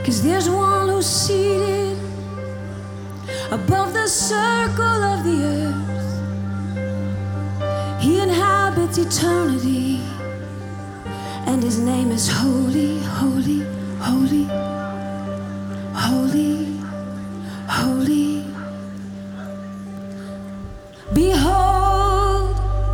'Cause there's one who's seated above the circle of the earth. He inhabits eternity, and his name is holy, holy, holy, holy, holy.